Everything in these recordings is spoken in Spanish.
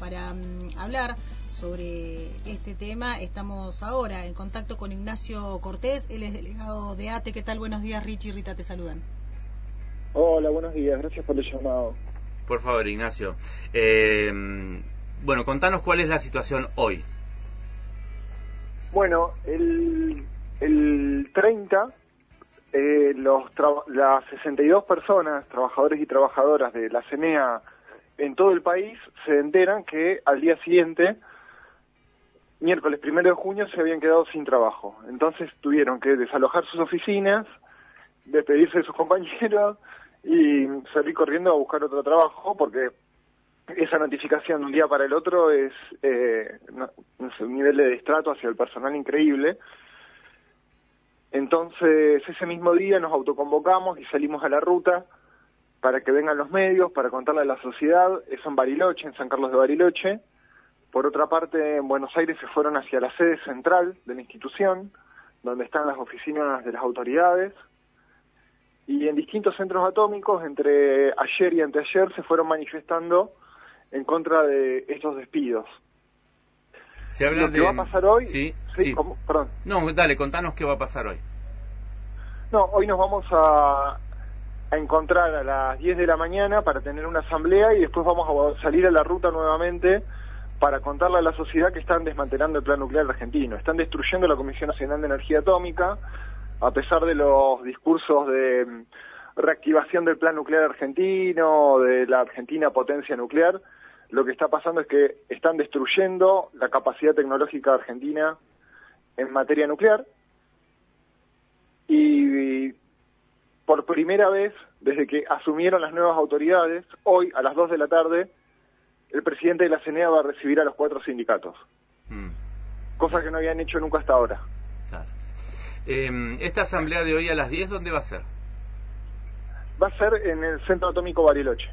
para hablar sobre este tema. Estamos ahora en contacto con Ignacio Cortés, él es delegado de ATE. ¿Qué tal? Buenos días, Richie y Rita te saludan. Hola, buenos días, gracias por el llamado. Por favor, Ignacio. Bueno, contanos cuál es la situación hoy. Bueno, el 30, las 62 personas, trabajadores y trabajadoras de la CENEA en todo el país, se enteran que al día siguiente, miércoles 1 de junio, se habían quedado sin trabajo. Entonces tuvieron que desalojar sus oficinas, despedirse de sus compañeros y salir corriendo a buscar otro trabajo, porque esa notificación de un día para el otro es un nivel de destrato hacia el personal increíble. Entonces ese mismo día nos autoconvocamos y salimos a la ruta para que vengan los medios, para contarle a la sociedad. Eso en Bariloche, en San Carlos de Bariloche. Por otra parte, en Buenos Aires se fueron hacia la sede central de la institución, donde están las oficinas de las autoridades. Y en distintos centros atómicos, entre ayer y anteayer, se fueron manifestando en contra de estos despidos. Se habla Lo que va a pasar hoy... Sí. Perdón. No, dale, contanos qué va a pasar hoy. No, hoy nos vamos a encontrar a las 10 de la mañana para tener una asamblea y después vamos a salir a la ruta nuevamente para contarle a la sociedad que están desmantelando el plan nuclear argentino. Están destruyendo la Comisión Nacional de Energía Atómica, a pesar de los discursos de reactivación del plan nuclear argentino, de la Argentina potencia nuclear. Lo que está pasando es que están destruyendo la capacidad tecnológica argentina en materia nuclear, y por primera vez desde que asumieron las nuevas autoridades, hoy a las 2 de la tarde, el presidente de la CENEA va a recibir a los 4 sindicatos, cosa que no habían hecho nunca hasta ahora. Claro. Esta asamblea de hoy a las 10, ¿dónde va a ser? Va a ser en el Centro Atómico Bariloche.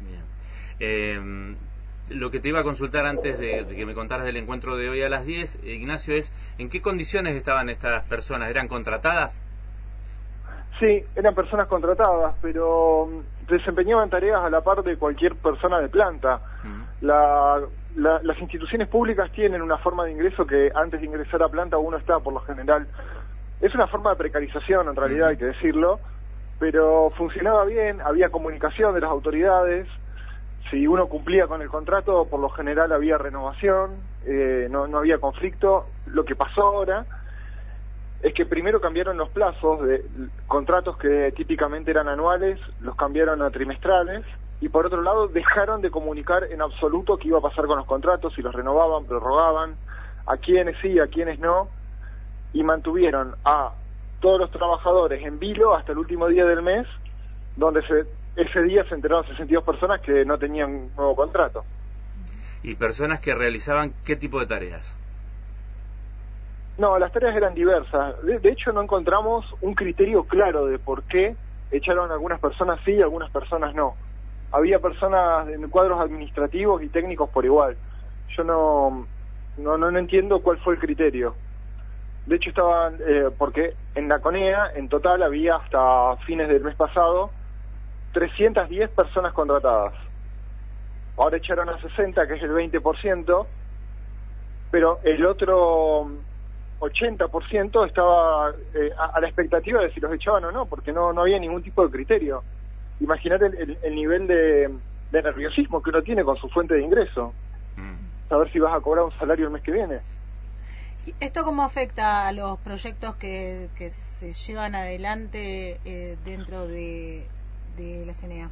Bien. Lo que te iba a consultar antes de que me contaras del encuentro de hoy a las 10, Ignacio, es ¿en qué condiciones estaban estas personas? ¿Eran contratadas? Sí, eran personas contratadas, pero desempeñaban tareas a la par de cualquier persona de planta. Las instituciones públicas tienen una forma de ingreso que antes de ingresar a planta uno está, por lo general. Es una forma de precarización, en realidad, hay que decirlo, pero funcionaba bien, había comunicación de las autoridades. Si uno cumplía con el contrato, por lo general había renovación, no había conflicto. Lo que pasó ahora es que primero cambiaron los plazos de contratos que típicamente eran anuales, los cambiaron a trimestrales, y por otro lado dejaron de comunicar en absoluto qué iba a pasar con los contratos, si los renovaban, prorrogaban, a quiénes sí, a quiénes no, y mantuvieron a todos los trabajadores en vilo hasta el último día del mes, donde ese día se enteraron 62 personas que no tenían nuevo contrato. ¿Y personas que realizaban qué tipo de tareas? No, las tareas eran diversas. De hecho, no encontramos un criterio claro de por qué echaron a algunas personas sí y a algunas personas no. Había personas en cuadros administrativos y técnicos por igual. Yo no entiendo cuál fue el criterio. De hecho, estaban porque en la CONEA, en total, había hasta fines del mes pasado 310 personas contratadas. Ahora echaron a 60, que es el 20%, pero el otro 80% estaba a la expectativa de si los echaban o no, porque no había ningún tipo de criterio. Imagínate el nivel de nerviosismo que uno tiene con su fuente de ingreso. Saber si vas a cobrar un salario el mes que viene. ¿Esto cómo afecta a los proyectos que se llevan adelante dentro de la CENEA?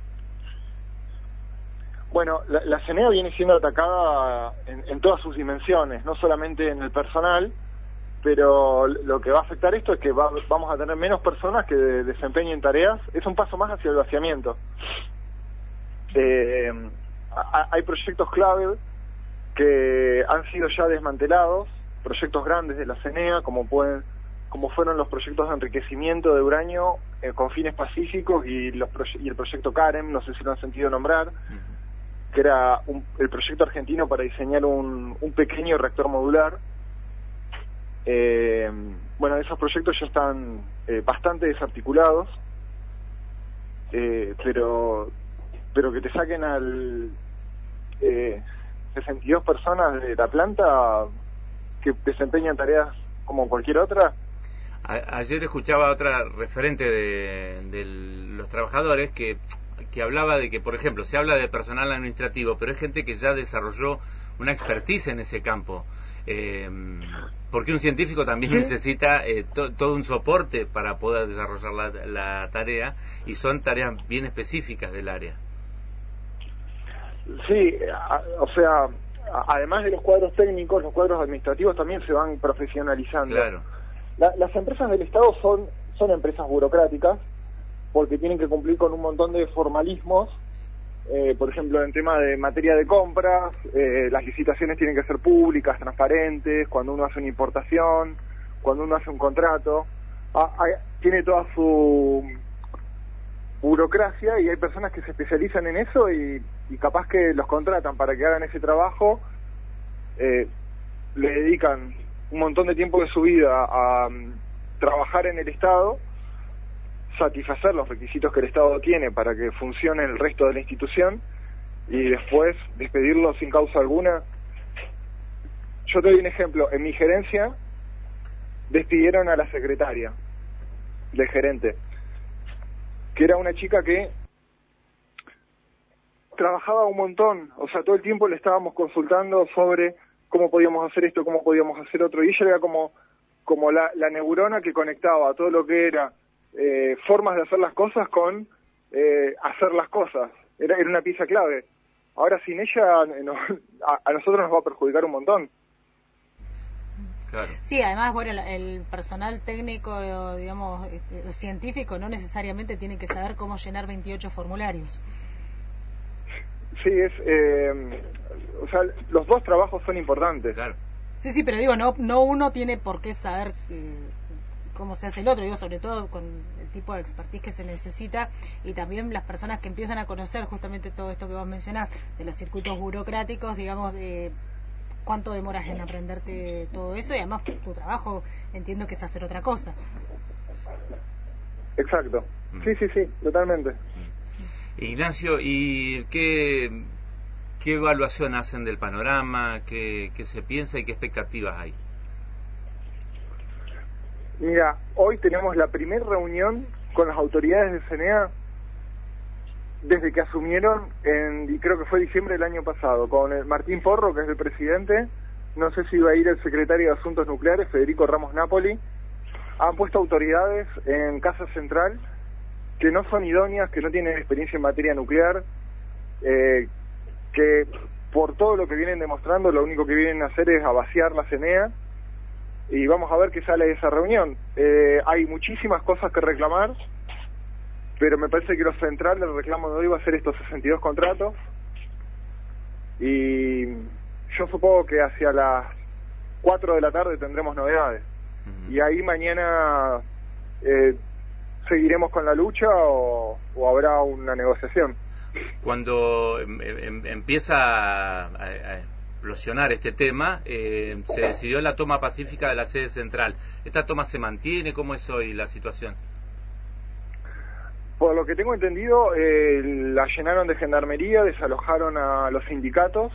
Bueno, la CENEA viene siendo atacada en todas sus dimensiones, no solamente en el personal, pero lo que va a afectar esto es que vamos a tener menos personas que desempeñen tareas. Es un paso más hacia el vaciamiento. Hay proyectos clave que han sido ya desmantelados, proyectos grandes de la CENEA, como fueron los proyectos de enriquecimiento de uranio con fines pacíficos y el proyecto CAREM, no sé si lo han sentido nombrar, que era el proyecto argentino para diseñar un pequeño reactor modular. Bueno, esos proyectos ya están bastante desarticulados, pero que te saquen 62 personas de la planta que desempeñan tareas como cualquier otra. Ayer escuchaba a otra referente de los trabajadores que hablaba de que, por ejemplo, se habla de personal administrativo, pero es gente que ya desarrolló una expertise en ese campo. Porque un científico también necesita todo un soporte para poder desarrollar la tarea, y son tareas bien específicas del área. Sí, o sea, además de los cuadros técnicos, los cuadros administrativos también se van profesionalizando. Claro. Las empresas del Estado son empresas burocráticas porque tienen que cumplir con un montón de formalismos. Por ejemplo, en tema de materia de compras, las licitaciones tienen que ser públicas, transparentes, cuando uno hace una importación, cuando uno hace un contrato, tiene toda su burocracia, y hay personas que se especializan en eso y capaz que los contratan para que hagan ese trabajo, le dedican un montón de tiempo de su vida a trabajar en el Estado, satisfacer los requisitos que el Estado tiene para que funcione el resto de la institución, y después despedirlo sin causa alguna. Yo te doy un ejemplo. En mi gerencia despidieron a la secretaria del gerente, que era una chica que trabajaba un montón, o sea, todo el tiempo le estábamos consultando sobre cómo podíamos hacer esto, cómo podíamos hacer otro, y ella era como la neurona que conectaba todo lo que era formas de hacer las cosas con hacer las cosas. Era una pieza clave. Ahora sin ella a nosotros nos va a perjudicar un montón. Claro. Sí, además, bueno, el personal técnico, digamos, científico, no necesariamente tiene que saber cómo llenar 28 formularios. Sí, o sea, los dos trabajos son importantes. Claro. Sí, pero digo, no uno tiene por qué saber cómo se hace el otro, digo, sobre todo con el tipo de expertise que se necesita, y también las personas que empiezan a conocer justamente todo esto que vos mencionás, de los circuitos burocráticos, digamos, cuánto demoras en aprenderte todo eso, y además tu trabajo entiendo que es hacer otra cosa. Exacto. Sí, totalmente. Ignacio, ¿y qué evaluación hacen del panorama? ¿Qué se piensa y qué expectativas hay? Mira, hoy tenemos la primera reunión con las autoridades de CNEA desde que asumieron, creo que fue diciembre del año pasado, con el Martín Porro, que es el presidente. No sé si iba a ir el secretario de Asuntos Nucleares, Federico Ramos Napoli. Han puesto autoridades en Casa Central que no son idóneas, que no tienen experiencia en materia nuclear, que por todo lo que vienen demostrando, lo único que vienen a hacer es a vaciar la CNEA, y vamos a ver qué sale de esa reunión. Hay muchísimas cosas que reclamar, pero me parece que lo central del reclamo de hoy va a ser estos 62 contratos, y yo supongo que hacia las 4 de la tarde tendremos novedades, y ahí mañana seguiremos con la lucha o habrá una negociación. Cuando empieza a explosionar este tema, se decidió la toma pacífica de la sede central. ¿Esta toma se mantiene? ¿Cómo es hoy la situación? Por lo que tengo entendido, la llenaron de gendarmería, desalojaron a los sindicatos,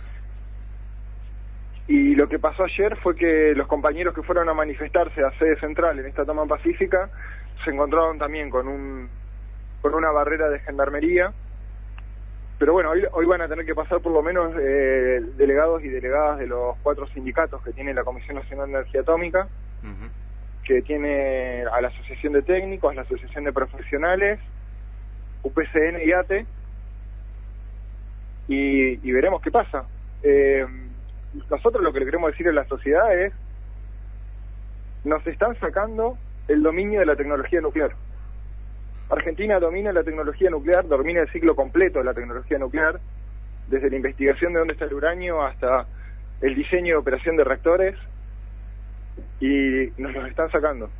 y lo que pasó ayer fue que los compañeros que fueron a manifestarse a sede central en esta toma pacífica se encontraron también con una barrera de gendarmería. Pero bueno, hoy van a tener que pasar por lo menos delegados y delegadas de los 4 sindicatos que tiene la Comisión Nacional de Energía Atómica, que tiene a la Asociación de Técnicos, la Asociación de Profesionales, UPCN y ATE, y veremos qué pasa. Nosotros lo que le queremos decir a la sociedad es: nos están sacando el dominio de la tecnología nuclear. Argentina domina la tecnología nuclear, domina el ciclo completo de la tecnología nuclear, desde la investigación de dónde está el uranio hasta el diseño y operación de reactores, y nos los están sacando.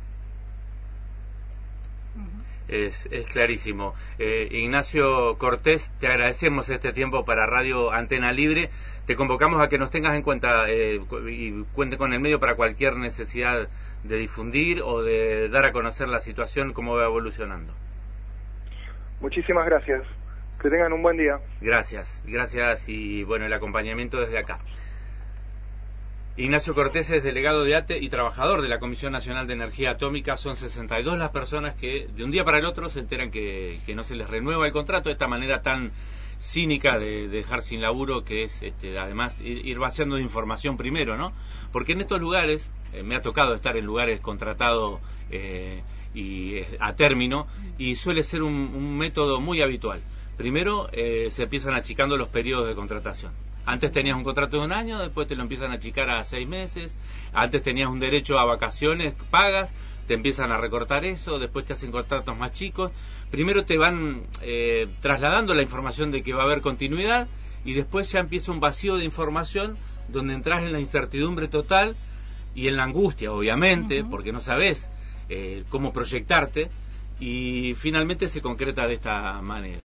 Es clarísimo. Ignacio Cortés, te agradecemos este tiempo para Radio Antena Libre. Te convocamos a que nos tengas en cuenta y cuente con el medio para cualquier necesidad de difundir o de dar a conocer la situación, cómo va evolucionando. Muchísimas gracias. Que tengan un buen día. Gracias y bueno, el acompañamiento desde acá. Ignacio Cortés es delegado de ATE y trabajador de la Comisión Nacional de Energía Atómica. Son 62 las personas que de un día para el otro se enteran que no se les renueva el contrato de esta manera tan cínica de dejar sin laburo, que es además ir vaciando de información primero, ¿no? Porque en estos lugares, me ha tocado estar en lugares contratados y a término, y suele ser un método muy habitual. Primero se empiezan achicando los periodos de contratación. Antes tenías un contrato de un año, después te lo empiezan a achicar a 6 meses. Antes tenías un derecho a vacaciones pagas, te empiezan a recortar eso, después te hacen contratos más chicos. Primero te van trasladando la información de que va a haber continuidad, y después ya empieza un vacío de información donde entras en la incertidumbre total y en la angustia, obviamente, porque no sabes cómo proyectarte, y finalmente se concreta de esta manera.